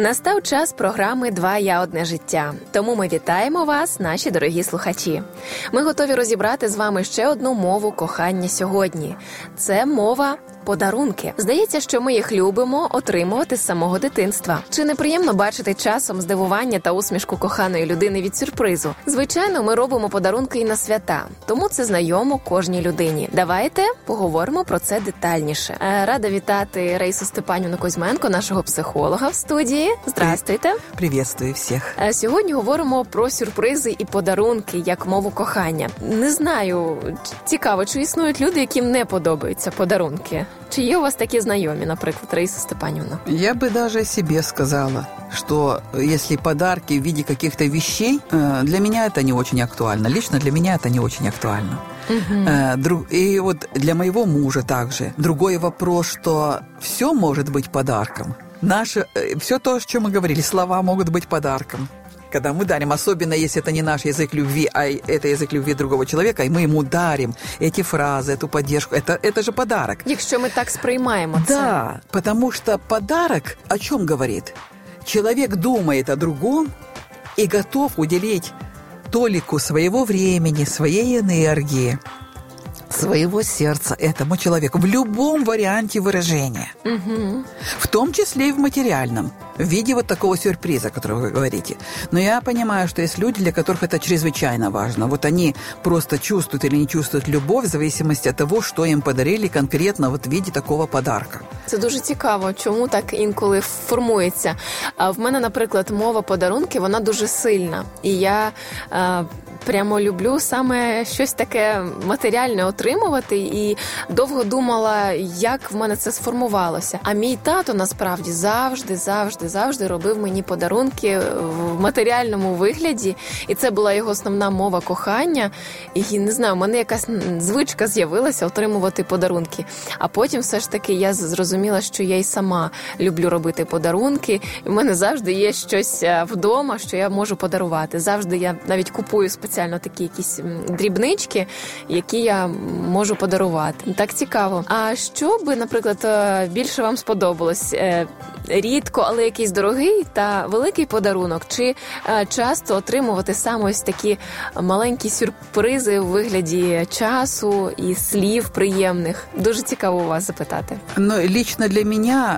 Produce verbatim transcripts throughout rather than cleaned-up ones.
Настав час програми «Два я, одне життя». Тому ми вітаємо вас, наші дорогі слухачі. Ми готові розібрати з вами ще одну мову кохання сьогодні. Це мова подарунки. Здається, що ми їх любимо отримувати з самого дитинства. Чи неприємно бачити часом здивування та усмішку коханої людини від сюрпризу? Звичайно, ми робимо подарунки і на свята, тому це знайомо кожній людині. Давайте поговоримо про це детальніше. Рада вітати Раїсу Степанівну Кузьменко, нашого психолога в студії. Здравствуйте. Приветствую всіх. Сьогодні говоримо про сюрпризи і подарунки як мову кохання. Не знаю, цікаво, чи існують люди, яким не подобаються подарунки? Чи є у вас такі знайомі, наприклад, Раиса Степановна? Я бы даже себе сказала, что если подарки в виде каких-то вещей, для меня это не очень актуально. Лично для меня это не очень актуально. Угу. И вот для моего мужа также. Другой вопрос, что все может быть подарком. Наше, все то, о чем мы говорили, слова могут быть подарком. Когда мы дарим, особенно если это не наш язык любви, а это язык любви другого человека, и мы ему дарим эти фразы, эту поддержку, это, это же подарок. Якщо ми так сприймаємо це. Да, потому что подарок о чем говорит? Человек думает о другом и готов уделить толику своего времени, своей энергии, своего сердца этому человеку в любом варианте выражения. Угу. В том числе и в материальном, в виде вот такого сюрприза, о котором вы говорите. Но я понимаю, что есть люди, для которых это чрезвычайно важно. Вот они просто чувствуют или не чувствуют любовь в зависимости от того, что им подарили конкретно вот в виде такого подарка. Це дуже цікаво, чому так інколи формується. В мене, наприклад, мова подарунки, вона дуже сильна. І я е, прямо люблю саме щось таке матеріальне отримувати. І довго думала, як в мене це сформувалося. А мій тато, насправді, завжди, завжди, завжди робив мені подарунки в матеріальному вигляді. І це була його основна мова кохання. І, не знаю, в мене якась звичка з'явилася отримувати подарунки. А потім все ж таки я зрозуміла, що я й сама люблю робити подарунки. І в мене завжди є щось вдома, що я можу подарувати. Завжди я навіть купую спеціально такі якісь дрібнички, які я можу подарувати. Так цікаво. А що би, наприклад, більше вам сподобалось? Рідко, але якийсь дорогий та великий подарунок? Чи часто отримувати саме ось такі маленькі сюрпризи у вигляді часу і слів приємних? Дуже цікаво у вас запитати. Ну, лично для меня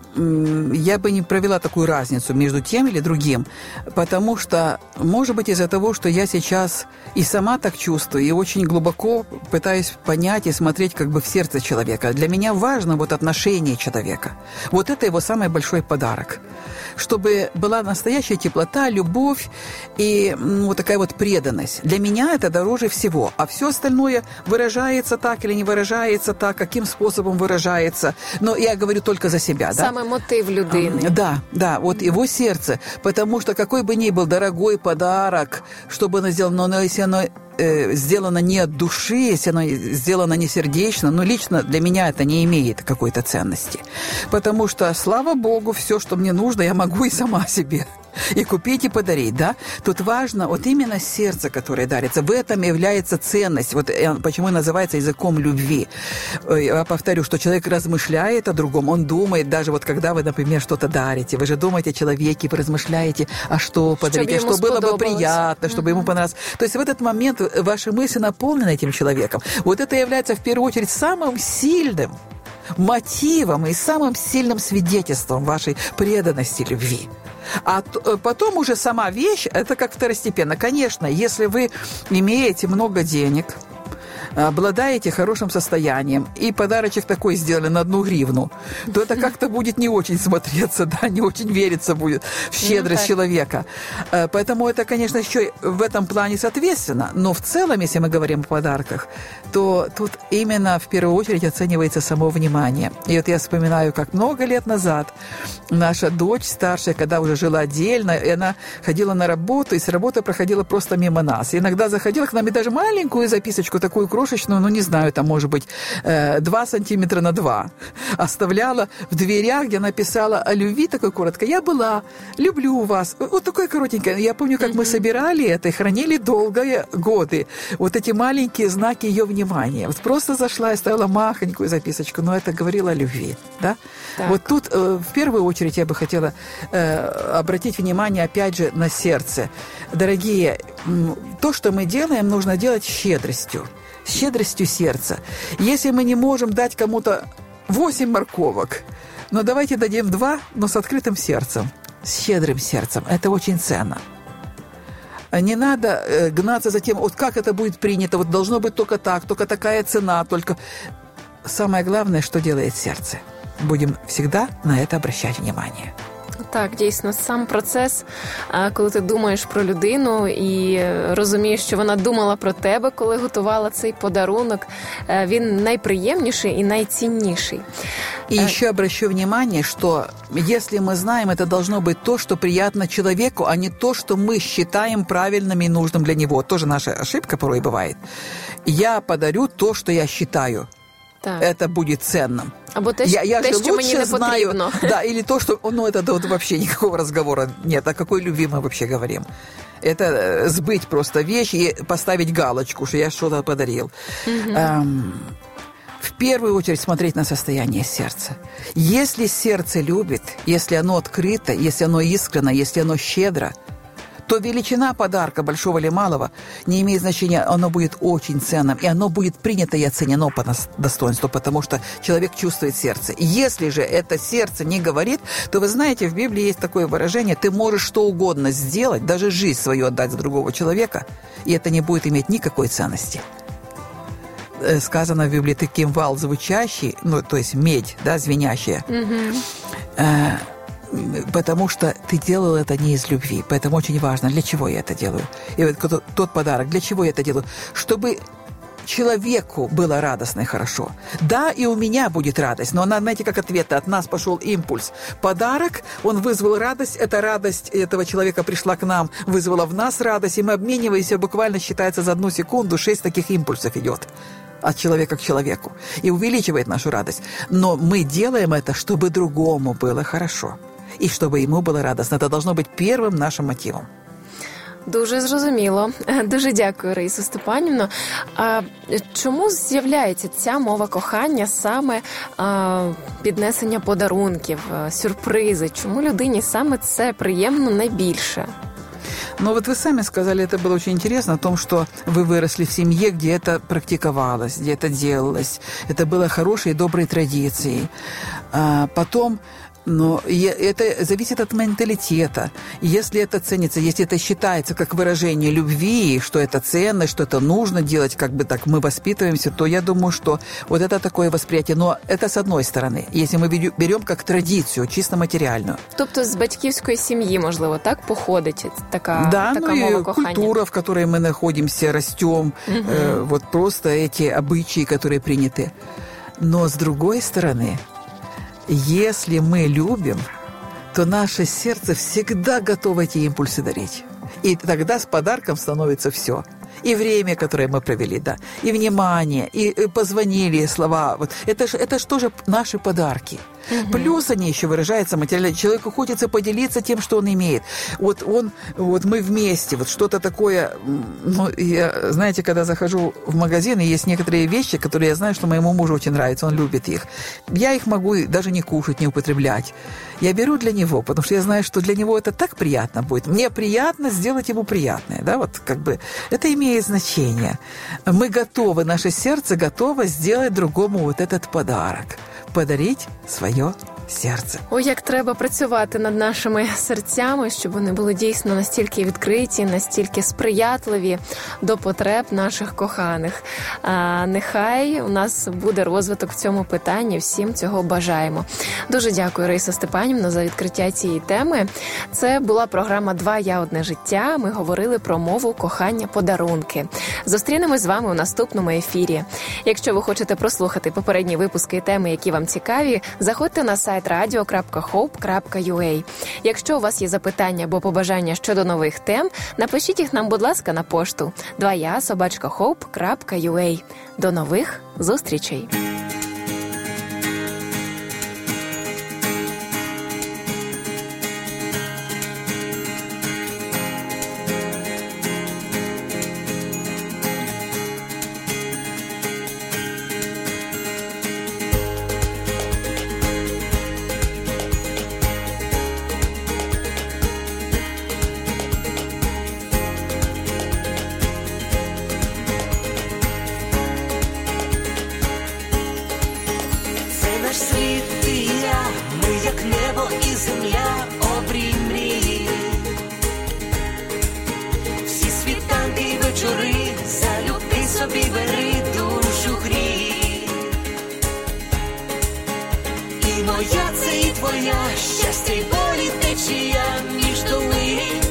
я бы не провела такую разницу между тем или другим, потому что, может быть, из-за того, что я сейчас и сама так чувствую, и очень глубоко пытаюсь понять и смотреть как бы в сердце человека. Для меня важно вот отношение человека. Вот это его самый большой подарок. Чтобы была настоящая теплота, любовь и ну, вот такая вот преданность. Для меня это дороже всего. А все остальное выражается так или не выражается так, каким способом выражается. Но я говорю только за себя. Саме да? мотив людини. Да, да, вот его сердце. Потому что какой бы ни был дорогой подарок, чтобы оно сделано, но если оно э, сделано не от души, если оно сделано не сердечно, но лично для меня это не имеет какой-то ценности. Потому что, слава Богу, все, что мне нужно, я могу и сама себе и купить, и подарить, да? Тут важно вот именно сердце, которое дарится. В этом является ценность. Вот почему называется языком любви. Я повторю, что человек размышляет о другом, он думает, даже вот когда вы, например, что-то дарите, вы же думаете о человеке, вы размышляете, а что подарить, а что было бы приятно, чтобы mm-hmm. ему понравилось. То есть в этот момент ваши мысли наполнены этим человеком. Вот это является в первую очередь самым сильным мотивом и самым сильным свидетельством вашей преданности любви. А потом уже сама вещь, это как второстепенно. Конечно, если вы имеете много денег, обладаете хорошим состоянием, и подарочек такой сделали на одну гривну, то это как-то будет не очень смотреться, да, не очень вериться будет в щедрость ну, человека. Поэтому это, конечно, еще в этом плане соответственно. Но в целом, если мы говорим о подарках, то тут именно в первую очередь оценивается само внимание. И вот я вспоминаю, как много лет назад наша дочь старшая, когда уже жила отдельно, и она ходила на работу, и с работы проходила просто мимо нас. И иногда заходила к нам и даже маленькую записочку такую крупную крошечную, ну, не знаю, там, может быть, два сантиметра на два. Оставляла в дверях, где написала о любви, такой коротко. Я была, люблю вас. Вот такое коротенькое. Я помню, как mm-hmm. мы собирали это и хранили долгие годы. Вот эти маленькие знаки ее внимания. Вот просто зашла и ставила махонькую записочку, но это говорило о любви, да? Так. Вот тут, в первую очередь, я бы хотела обратить внимание, опять же, на сердце. Дорогие, то, что мы делаем, нужно делать с щедростью. С щедростью сердца. Если мы не можем дать кому-то восемь морковок, но давайте дадим два, но с открытым сердцем, с щедрым сердцем. Это очень ценно. Не надо гнаться за тем, вот как это будет принято, вот должно быть только так, только такая цена, только... Самое главное, что делает сердце. Будем всегда на это обращать внимание. Так, дійсно, сам процес, коли ти думаєш про людину і розумієш, що вона думала про тебе, коли готувала цей подарунок, він найприємніший і найцінніший. И еще обращу внимание, что если мы знаем, это должно быть то, что приятно человеку, а не то, что мы считаем правильным и нужным для него. Тоже наша ошибка порой бывает. Я подарю то, что я считаю. Так. Это будет ценным. Або те, я, я те що мені не потрібно. Да, или то, что... Ну, это да, вот вообще никакого разговора нет. О какой любви мы вообще говорим? Это сбыть просто вещь и поставить галочку, что я что-то подарил. Угу. Эм, в первую очередь смотреть на состояние сердца. Если сердце любит, если оно открыто, если оно искренно, если оно щедро, то величина подарка, большого или малого, не имеет значения, оно будет очень ценным, и оно будет принято и оценено по достоинству, потому что человек чувствует сердце. Если же это сердце не говорит, то вы знаете, в Библии есть такое выражение: ты можешь что угодно сделать, даже жизнь свою отдать за другого человека, и это не будет иметь никакой ценности. Сказано в Библии: ты кимвал звучащий, ну, то есть медь, да, звенящая, mm-hmm. э- потому что ты делал это не из любви. Поэтому очень важно, для чего я это делаю. И вот тот, тот подарок, для чего я это делаю? Чтобы человеку было радостно и хорошо. Да, и у меня будет радость, но она, знаете, как ответ, от нас пошел импульс. Подарок, он вызвал радость, эта радость этого человека пришла к нам, вызвала в нас радость, и мы обмениваемся, буквально считается за одну секунду, шесть таких импульсов идет от человека к человеку и увеличивает нашу радость. Но мы делаем это, чтобы другому было хорошо. І щоб йому було радісно. Це должно бути першим нашим мотивом. Дуже зрозуміло. Дуже дякую, Раїсо Степанівно. А чому з'являється ця мова кохання саме а, піднесення подарунків, сюрпризи? Чому людині саме це приємно найбільше? Ну вот вы сами сказали, это было очень интересно, о том, что вы выросли в семье, где это практиковалось, где это делалось. Это было хорошей и доброй традицией. А потом... Но это зависит от менталитета. Если это ценится, если это считается как выражение любви, что это ценно, что это нужно делать, как бы так мы воспитываемся, то я думаю, что вот это такое восприятие. Но это с одной стороны. Если мы берем как традицию, чисто материальную. Тобто з батьківської сім'ї, можливо, так походить така, да, така ну мова кохання? Да, культура, в которой мы находимся, растем, угу. э, вот просто эти обычаи, которые приняты. Но с другой стороны... Если мы любим, то наше сердце всегда готово эти импульсы дарить. И тогда с подарком становится все. И время, которое мы провели, да, и внимание, и позвонили, слова. Вот. Это же это ж тоже наши подарки. Угу. Плюс они еще выражаются материально. Человеку хочется поделиться тем, что он имеет. Вот он, вот мы вместе, вот что-то такое. Ну, я, знаете, когда захожу в магазин, и есть некоторые вещи, которые я знаю, что моему мужу очень нравятся, он любит их. Я их могу даже не кушать, не употреблять. Я беру для него, потому что я знаю, что для него это так приятно будет. Мне приятно сделать ему приятное, да, вот как бы это имеет значение. Мы готовы, наше сердце готово сделать другому вот этот подарок. Подарить своє серце. Ой, як треба працювати над нашими серцями, щоб вони були дійсно настільки відкриті, настільки сприятливі до потреб наших коханих. А нехай у нас буде розвиток в цьому питанні, всім цього бажаємо. Дуже дякую, Раїсо Степанівно, за відкриття цієї теми. Це була програма «Два я, одне життя». Ми говорили про мову кохання, подарунки. Зустрінемось з вами у наступному ефірі. Якщо ви хочете прослухати попередні випуски і теми, які вам цікаві, заходьте на сайт сайт радіо крапка хоуп крапка ю а. Якщо у вас є запитання або побажання щодо нових тем, напишіть їх нам, будь ласка, на пошту два я собачка хоуп крапка ю а. До нових зустрічей! Моя це і твоя, щастя й болі течія між долин.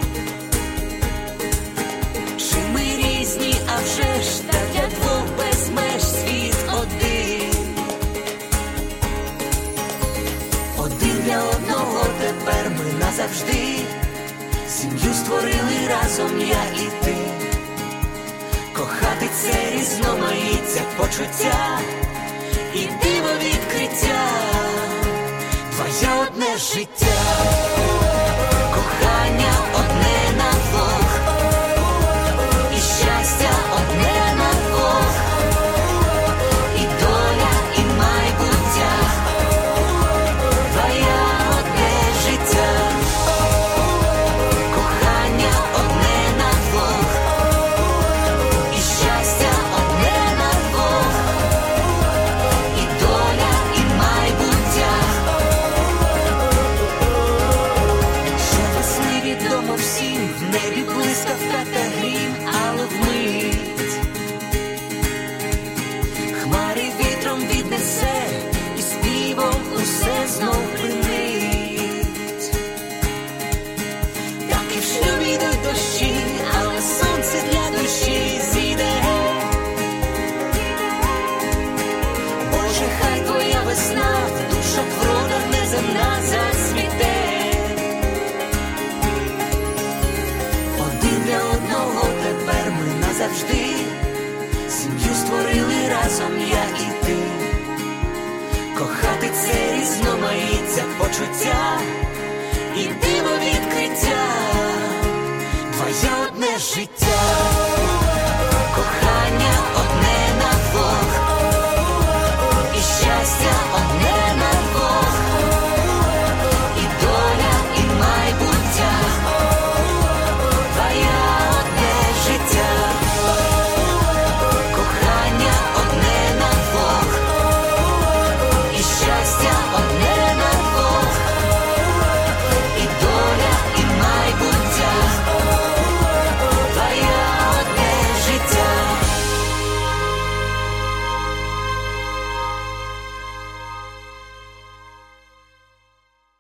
Чи ми різні, а вже ж та для двох без меж світ один. Один для одного тепер ми назавжди. Сім'ю створили разом я і ти. Кохати це різноманіття почуття і диво відкриття. Твоє одне життя, кохання одне на двох, і щастя одне на двох, і доля, і майбуття. Твоє одне життя, кохання одне на двох, і щастя одне на двох, і доля, і майбуття. Відомо всім, в небі блискавка та грім, але вмить хмари вітром віднесе, і співом усе знов примить. Так і в шлюбі йдуть дощі, але сонце для душі зійде. Боже, хай твоя весна в душах врода неземна зацвіте. Тепер ми назавжди сім'ю створили разом я